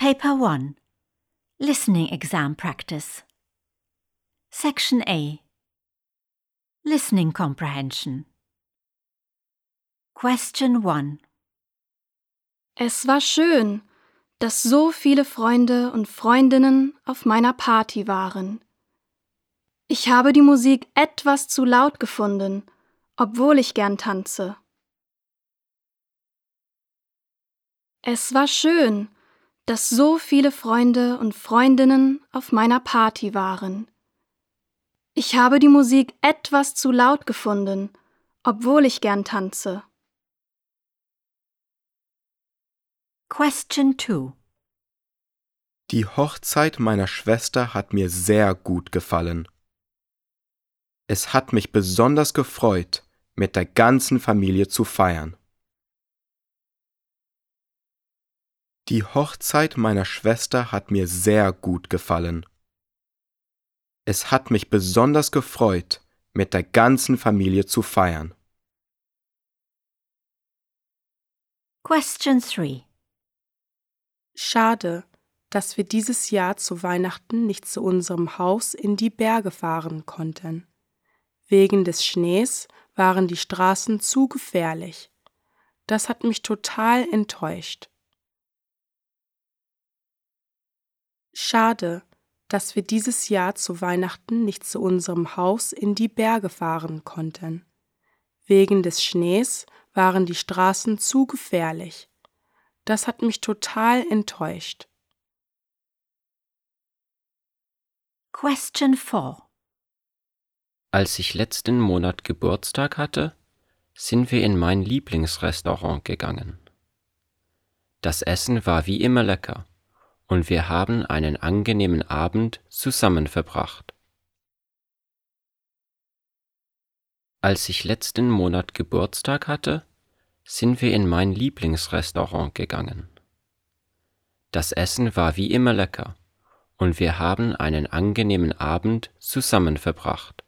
Paper 1. Listening Exam Practice. Section A. Listening Comprehension. Question 1. Es war schön, dass so viele Freunde und Freundinnen auf meiner Party waren. Ich habe die Musik etwas zu laut gefunden, obwohl ich gern tanze. Es war schön, dass so viele Freunde und Freundinnen auf meiner Party waren. Ich habe die Musik etwas zu laut gefunden, obwohl ich gern tanze. Question 2. Die Hochzeit meiner Schwester hat mir sehr gut gefallen. Es hat mich besonders gefreut, mit der ganzen Familie zu feiern. Die Hochzeit meiner Schwester hat mir sehr gut gefallen. Es hat mich besonders gefreut, mit der ganzen Familie zu feiern. Question 3. Schade, dass wir dieses Jahr zu Weihnachten nicht zu unserem Haus in die Berge fahren konnten. Wegen des Schnees waren die Straßen zu gefährlich. Das hat mich total enttäuscht. Schade, dass wir dieses Jahr zu Weihnachten nicht zu unserem Haus in die Berge fahren konnten. Wegen des Schnees waren die Straßen zu gefährlich. Das hat mich total enttäuscht. Question 4. Als ich letzten Monat Geburtstag hatte, sind wir in mein Lieblingsrestaurant gegangen. Das Essen war wie immer lecker und wir haben einen angenehmen Abend zusammen verbracht. Als ich letzten Monat Geburtstag hatte, sind wir in mein Lieblingsrestaurant gegangen. Das Essen war wie immer lecker und wir haben einen angenehmen Abend zusammen verbracht.